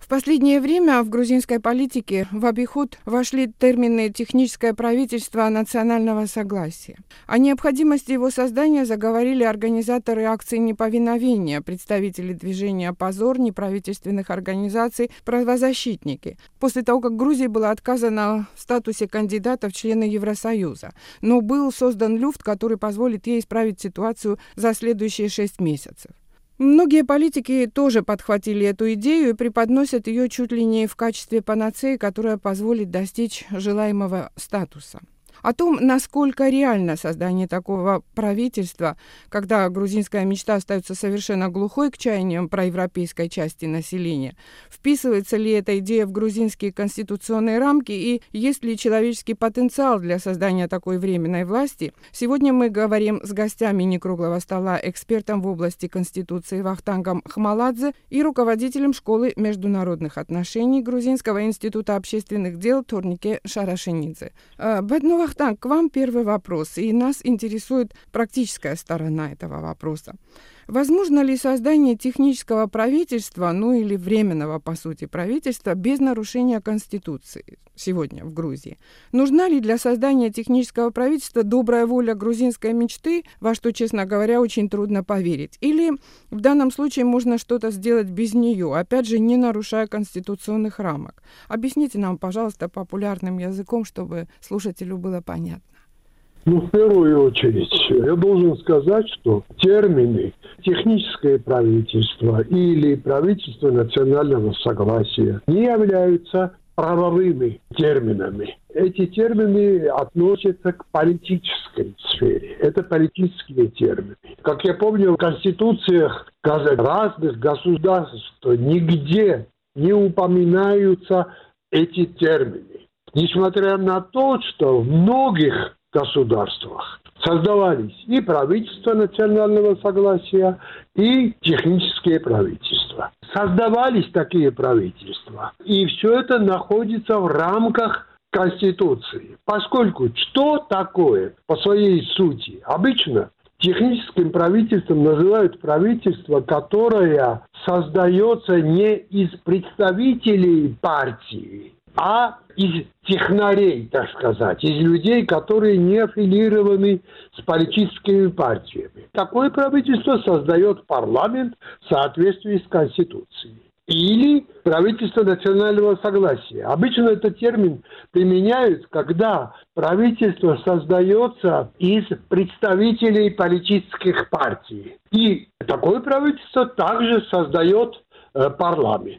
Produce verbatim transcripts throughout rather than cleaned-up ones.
В последнее время в грузинской политике в обиход вошли термины «техническое правительство национального согласия». О необходимости его создания заговорили организаторы акции неповиновения, представители движения «Позор», неправительственных организаций, правозащитники, после того, как Грузии было отказано в статусе кандидата в члены Евросоюза. Но был создан люфт, который позволит ей исправить ситуацию за следующие шесть месяцев. Многие политики тоже подхватили эту идею и преподносят ее чуть ли не в качестве панацеи, которая позволит достичь желаемого статуса. О том, насколько реально создание такого правительства, когда грузинская мечта остается совершенно глухой к чаяниям проевропейской части населения, вписывается ли эта идея в грузинские конституционные рамки и есть ли человеческий потенциал для создания такой временной власти, сегодня мы говорим с гостями некруглого стола, экспертом в области Конституции Вахтангом Хмаладзе и руководителем школы международных отношений Грузинского института общественных дел Торнике Шарашенидзе. Вахтанг, к вам первый вопрос, и нас интересует практическая сторона этого вопроса. Возможно ли создание технического правительства, ну или временного, по сути, правительства, без нарушения Конституции сегодня в Грузии? Нужна ли для создания технического правительства добрая воля грузинской мечты, во что, честно говоря, очень трудно поверить? Или в данном случае можно что-то сделать без нее, опять же, не нарушая конституционных рамок? Объясните нам, пожалуйста, популярным языком, чтобы слушателю было понятно. Ну, в первую очередь, я должен сказать, что термины «техническое правительство» или «правительство национального согласия» не являются правовыми терминами. Эти термины относятся к политической сфере. Это политические термины. Как я помню, в конституциях разных государств нигде не упоминаются эти термины. Несмотря на то, что в многих государствах создавались и правительства национального согласия, и технические правительства. Создавались такие правительства. И все это находится в рамках Конституции. Поскольку что такое по своей сути? Обычно техническим правительством называют правительство, которое создается не из представителей партии, а из технарей, так сказать, из людей, которые не аффилированы с политическими партиями. Такое правительство создает парламент в соответствии с Конституцией. Или правительство национального согласия. Обычно этот термин применяют, когда правительство создается из представителей политических партий. И такое правительство также создает э, парламент.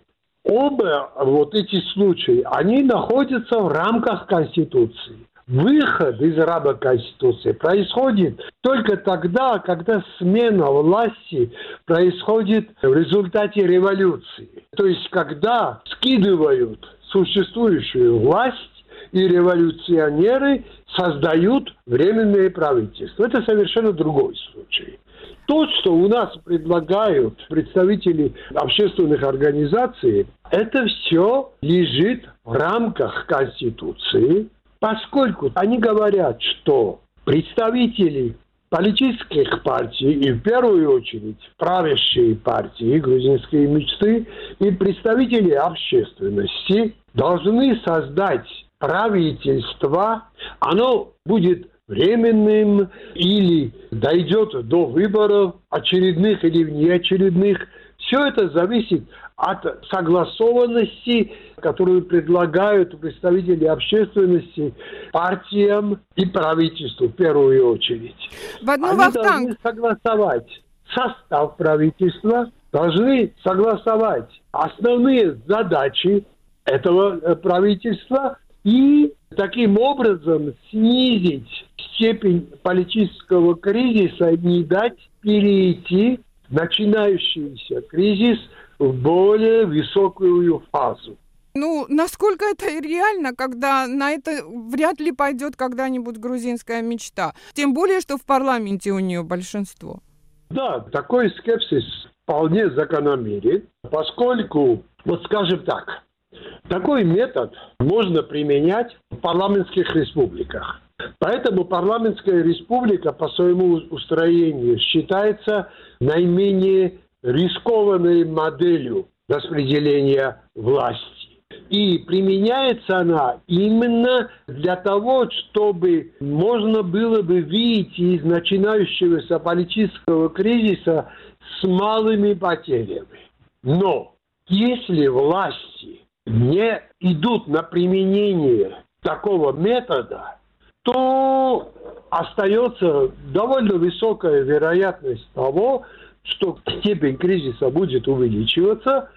Оба вот эти случаи, они находятся в рамках Конституции. Выход из рамок Конституции происходит только тогда, когда смена власти происходит в результате революции. То есть, когда скидывают существующую власть, и революционеры создают временное правительство. Это совершенно другой случай. То, что у нас предлагают представители общественных организаций, это все лежит в рамках Конституции, поскольку они говорят, что представители политических партий, и в первую очередь правящие партии грузинской мечты, и представители общественности должны создать правительство, оно будет временным или дойдет до выборов очередных или внеочередных. Все это зависит от согласованности, которую предлагают представители общественности партиям и правительству в первую очередь. В одну Они Вахтанг. должны согласовать состав правительства, должны согласовать основные задачи этого правительства и таким образом снизить степень политического кризиса, не дать перейти начинающийся кризис в более высокую фазу. Ну, насколько это реально, когда на это вряд ли пойдет когда-нибудь грузинская мечта? Тем более, что в парламенте у нее большинство. Да, такой скепсис вполне закономерен, поскольку, вот скажем так, такой метод можно применять в парламентских республиках. Поэтому парламентская республика по своему устроению считается наименее рискованной моделью распределения власти. И применяется она именно для того, чтобы можно было бы выйти из начинающегося политического кризиса с малыми потерями. Но если власти не идут на применение такого метода, то остается довольно высокая вероятность того, что степень кризиса будет увеличиваться,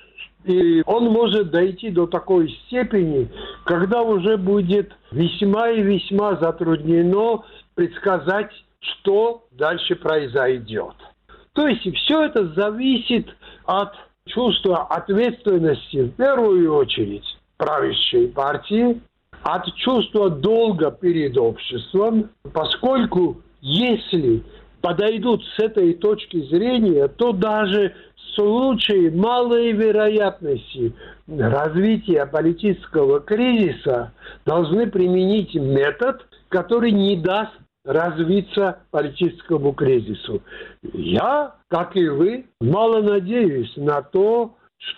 и он может дойти до такой степени, когда уже будет весьма и весьма затруднено предсказать, что дальше произойдет. То есть все это зависит от чувства ответственности в первую очередь правящей партии, от чувства долга перед обществом, поскольку если подойдут с этой точки зрения, то даже в случае малой вероятности развития политического кризиса должны применить метод, который не даст развиться политическому кризису. Я, как и вы, мало надеюсь на то,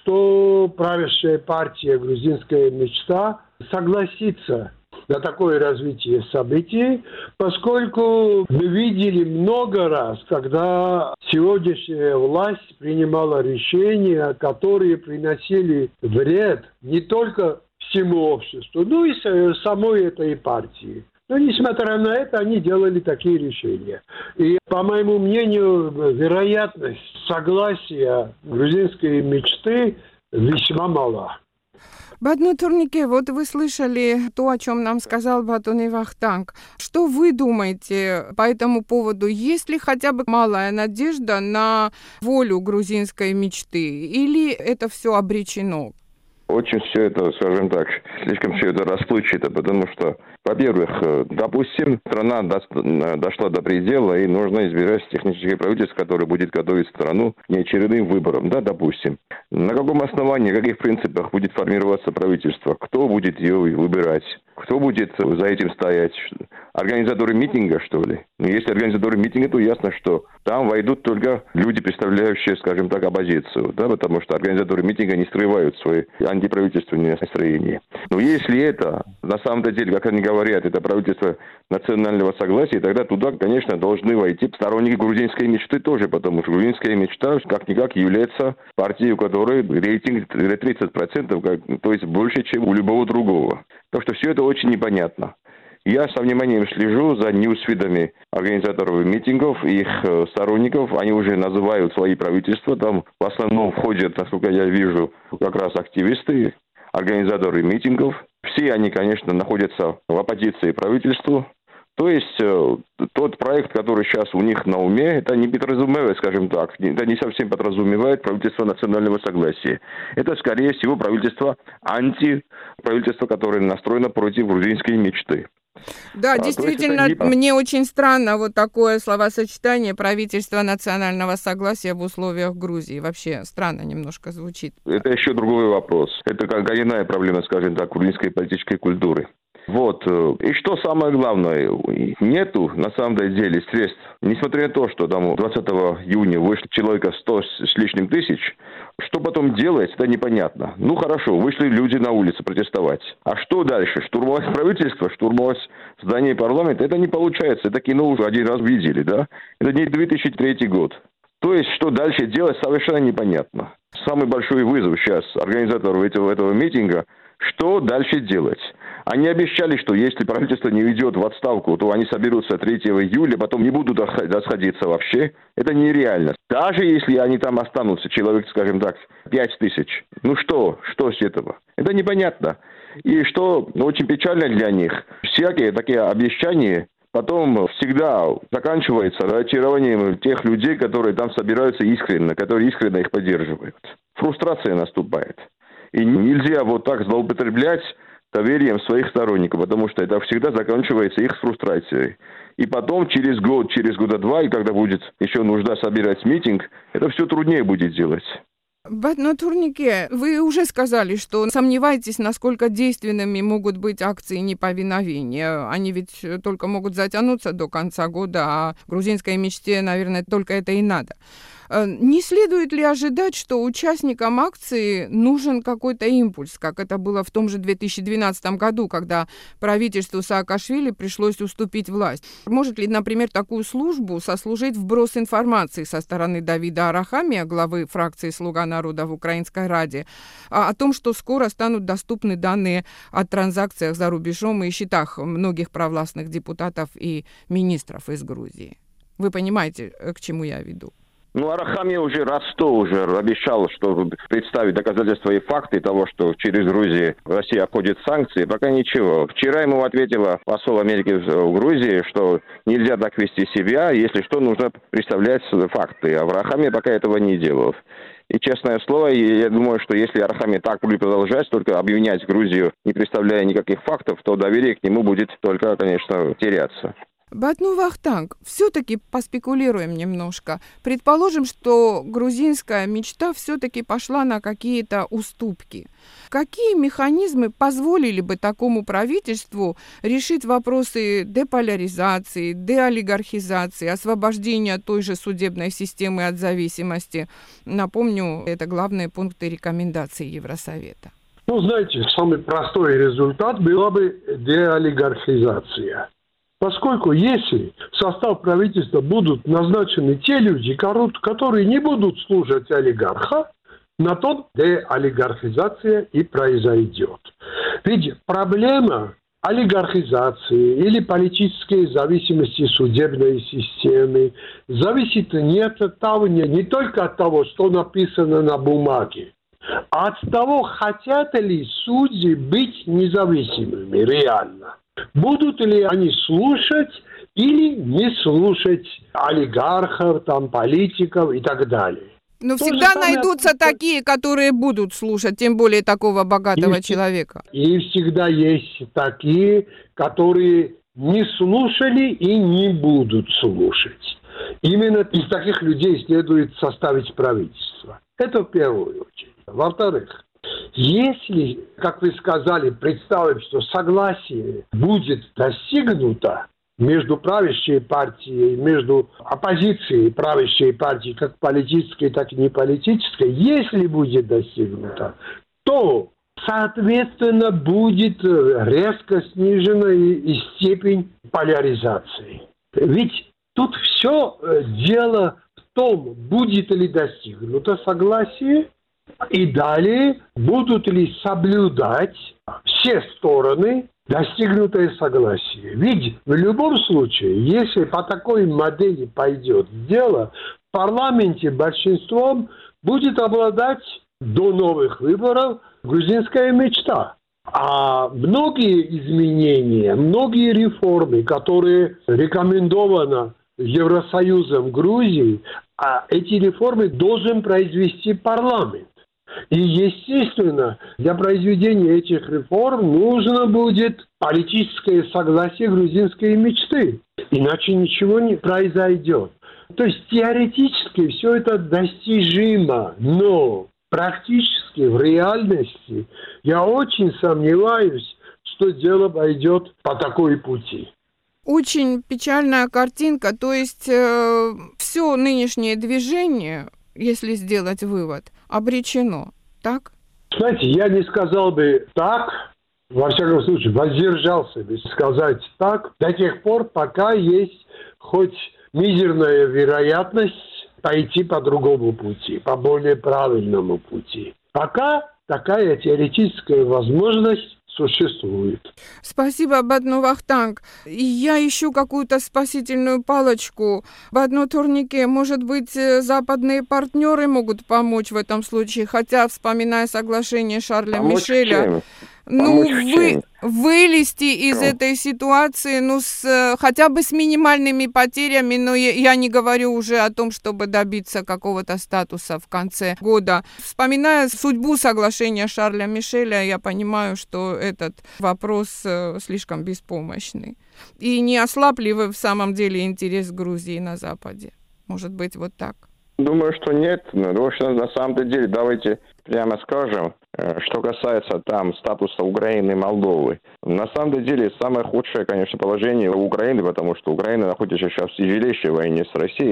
что правящая партия «Грузинская мечта» согласится на такое развитие событий, поскольку мы видели много раз, когда сегодняшняя власть принимала решения, которые приносили вред не только всему обществу, но и самой этой партии. Но, несмотря на это, они делали такие решения. И, по моему мнению, вероятность согласия грузинской мечты весьма мала. Бадну Турнике, вот вы слышали то, о чем нам сказал Батуни Вахтанг. Что вы думаете по этому поводу? Есть ли хотя бы малая надежда на волю грузинской мечты? Или это все обречено? Очень все это, скажем так, слишком все это расплывчато, потому что, во-первых, допустим, страна дошла до предела, и нужно избирать техническое правительство, которое будет готовить страну к неочередным выборам, да, допустим. На каком основании, на каких принципах будет формироваться правительство? Кто будет ее выбирать? Кто будет за этим стоять? Организаторы митинга, что ли? Ну, если организаторы митинга, то ясно, что там войдут только люди, представляющие, скажем так, оппозицию, да, потому что организаторы митинга не скрывают свои антиправительственные настроения. Но если это, на самом-то деле, как они говорят, это правительство национального согласия, тогда туда, конечно, должны войти сторонники грузинской мечты тоже, потому что грузинская мечта, как-никак, является партией, у которой рейтинг тридцать процентов, то есть больше, чем у любого другого. Так что все это очень непонятно. Я со вниманием слежу за ньюсфидами организаторов митингов и их сторонников. Они уже называют свои правительства. Там в основном входят, насколько я вижу, как раз активисты, организаторы митингов. Все они, конечно, находятся в оппозиции правительству. То есть тот проект, который сейчас у них на уме, это не подразумевает, скажем так, это не совсем подразумевает правительство национального согласия. Это, скорее всего, правительство анти, правительство, которое настроено против грузинской мечты. Да, а, действительно, не... мне очень странно вот такое словосочетание правительства национального согласия в условиях Грузии. Вообще странно немножко звучит. Это еще другой вопрос. Это как коренная проблема, скажем так, грузинской политической культуры. Вот. И что самое главное, нету на самом деле средств, несмотря на то, что там двадцатого июня вышло человека сто с лишним тысяч, что потом делать, это непонятно. Ну хорошо, вышли люди на улицы протестовать. А что дальше? Штурмовать правительство, штурмовать здание парламента? Это не получается. Это кино уже один раз видели, да? Это не две тысячи третий год. То есть, что дальше делать, совершенно непонятно. Самый большой вызов сейчас организатору этого, этого митинга, что дальше делать? Они обещали, что если правительство не ведет в отставку, то они соберутся третьего июля, потом не будут расходиться вообще. Это нереально. Даже если они там останутся, человек, скажем так, пять тысяч. Ну что? Что с этого? Это непонятно. И что очень печально для них, всякие такие обещания потом всегда заканчиваются разочарованием тех людей, которые там собираются искренне, которые искренне их поддерживают. Фрустрация наступает. И нельзя вот так злоупотреблять доверием своих сторонников, потому что это всегда заканчивается их фрустрацией. И потом, через год, через года два, и когда будет еще нужда собирать митинг, это все труднее будет делать. Бадну Турнике, вы уже сказали, что сомневаетесь, насколько действенными могут быть акции неповиновения. Они ведь только могут затянуться до конца года, а грузинской мечте, наверное, только это и надо. Не следует ли ожидать, что участникам акции нужен какой-то импульс, как это было в том же две тысячи двенадцатом году, когда правительству Саакашвили пришлось уступить власть? Может ли, например, такую службу сослужить вброс информации со стороны Давида Арахамия, главы фракции «Слуга народа» в Украинской Раде, о том, что скоро станут доступны данные о транзакциях за рубежом и счетах многих провластных депутатов и министров из Грузии? Вы понимаете, к чему я веду? Ну, Арахамия уже раз сто уже обещал, что представить доказательства и факты того, что через Грузию Россия обходит санкции. Пока ничего. Вчера ему ответила посол Америки в Грузии, что нельзя так вести себя, если что, нужно представлять факты. А Арахамия пока этого не делал. И, честное слово, я думаю, что если Арахамия так будет продолжать, только обвинять Грузию, не представляя никаких фактов, то доверие к нему будет только, конечно, теряться. Батну Вахтанг, все-таки поспекулируем немножко. Предположим, что грузинская мечта все-таки пошла на какие-то уступки. Какие механизмы позволили бы такому правительству решить вопросы деполяризации, деолигархизации, освобождения той же судебной системы от зависимости? Напомню, это главные пункты рекомендаций Евросовета. Ну, знаете, самый простой результат была бы деолигархизация. Поскольку если в состав правительства будут назначены те люди, которые не будут служить олигарха, на то деолигархизация и произойдет. Ведь проблема олигархизации или политической зависимости судебной системы зависит не от того, не, не только от того, что написано на бумаге, а от того, хотят ли судьи быть независимыми реально. Будут ли они слушать или не слушать олигархов, там, политиков и так далее. Но То всегда найдутся самое... такие, которые будут слушать, тем более такого богатого и, человека. И всегда есть такие, которые не слушали и не будут слушать. Именно из таких людей следует составить правительство. Это в первую очередь. Во-вторых, если, как вы сказали, представим, что согласие будет достигнуто между правящей партией, между оппозицией правящей партии, как политической, так и неполитической, если будет достигнуто, то, соответственно, будет резко снижена и степень поляризации. Ведь тут все дело в том, будет ли достигнуто согласие, и далее будут ли соблюдать все стороны достигнутое согласие. Ведь в любом случае, если по такой модели пойдет дело, в парламенте большинством будет обладать до новых выборов грузинская мечта. А многие изменения, многие реформы, которые рекомендованы Евросоюзом Грузии, а эти реформы должен произвести парламент. И, естественно, для произведения этих реформ нужно будет политическое согласие грузинской мечты. Иначе ничего не произойдет. То есть теоретически все это достижимо, но практически в реальности я очень сомневаюсь, что дело пойдет по такой пути. Очень печальная картинка. То есть э, все нынешнее движение, если сделать вывод, обречено, так? Знаете, я не сказал бы так, во всяком случае, воздержался бы сказать так, до тех пор, пока есть хоть мизерная вероятность пойти по другому пути, по более правильному пути. Пока такая теоретическая возможность существует. Спасибо, Батну Вахтанг. Я ищу какую-то спасительную палочку. Батну Турнике, может быть, западные партнеры могут помочь в этом случае, хотя, вспоминая соглашение Шарля помочь Мишеля, чем? ну, вы, вылезти из Что? этой ситуации, ну, с, хотя бы с минимальными потерями, но я, я не говорю уже о том, чтобы добиться какого-то статуса в конце года. Вспоминая судьбу соглашения Шарля Мишеля, я понимаю, что этот вопрос э, слишком беспомощный. И не ослаб ли вы в самом деле интерес Грузии на Западе? Может быть, вот так? Думаю, что нет. В общем, на самом деле, давайте прямо скажем, что касается там статуса Украины и Молдовы. На самом деле, самое худшее, конечно, положение у Украины, потому что Украина находится сейчас в тяжелейшей войне с Россией.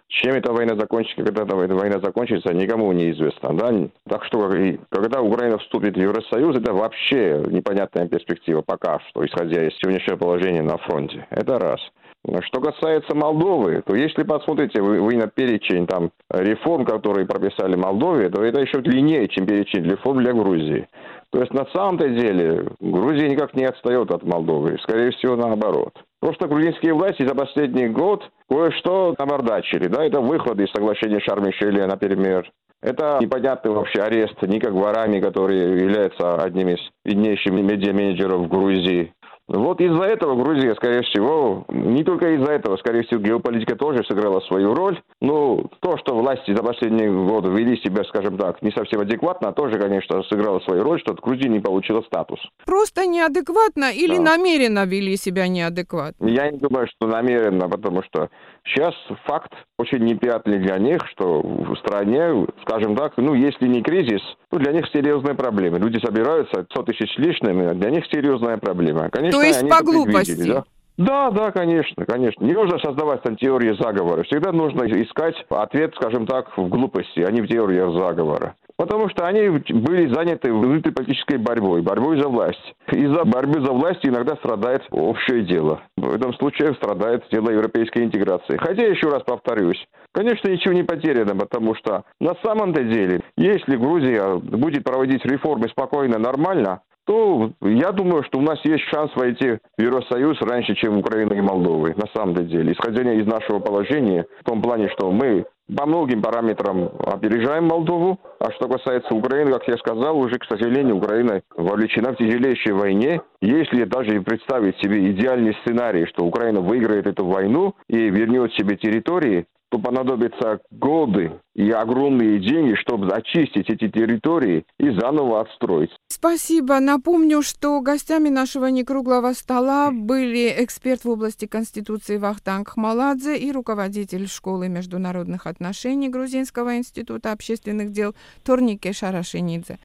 Чем эта война закончится, когда эта война закончится, никому неизвестно. Да? Так что, когда Украина вступит в Евросоюз, это вообще непонятная перспектива пока что, исходя из сегодняшнего положения на фронте. Это раз. Что касается Молдовы, то если посмотрите вы, вы на перечень там, реформ, которые прописали Молдове, то это еще длиннее, чем перечень реформ для Грузии. То есть на самом-то деле Грузия никак не отстает от Молдовы, скорее всего наоборот. Просто грузинские власти за последний год кое-что набардачили. Да? Это выходы из соглашения Шарм-эль-Шейха, например. Это непонятный вообще арест Ника Гварами, который является одним из виднейших медиа-менеджеров в Грузии. Вот из-за этого Грузия, скорее всего, не только из-за этого, скорее всего, геополитика тоже сыграла свою роль. Но то, что власти за последние годы вели себя, скажем так, не совсем адекватно, тоже, конечно, сыграло свою роль, что Грузия не получила статус. Просто неадекватно или да. намеренно вели себя неадекватно? Я не думаю, что намеренно, потому что сейчас факт очень неприятный для них, что в стране, скажем так, ну, если не кризис, то для них серьезные проблемы. Люди собираются, сто тысяч лишними, для них серьезная проблема. Конечно, то есть они по глупости? Да? Да, да, конечно, конечно. Не нужно создавать там теории заговора. Всегда нужно искать ответ, скажем так, в глупости, а не в теориях заговора. Потому что они были заняты внутриполитической борьбой, борьбой за власть. Из-за борьбы за власть иногда страдает общее дело. В этом случае страдает дело европейской интеграции. Хотя, еще раз повторюсь, конечно, ничего не потеряно, потому что на самом-то деле, если Грузия будет проводить реформы спокойно, нормально, то я думаю, что у нас есть шанс войти в Евросоюз раньше, чем Украина и Молдова, на самом деле. Исходя из нашего положения, в том плане, что мы по многим параметрам опережаем Молдову, а что касается Украины, как я сказал, уже, к сожалению, Украина вовлечена в тяжелейшей войне. Если даже представить себе идеальный сценарий, что Украина выиграет эту войну и вернет себе территории, то понадобятся годы и огромные деньги, чтобы очистить эти территории и заново отстроить. Спасибо. Напомню, что гостями нашего некруглого стола были эксперт в области Конституции Вахтанг Хмаладзе и руководитель школы международных отношений Грузинского института общественных дел Торнике Шарашенидзе.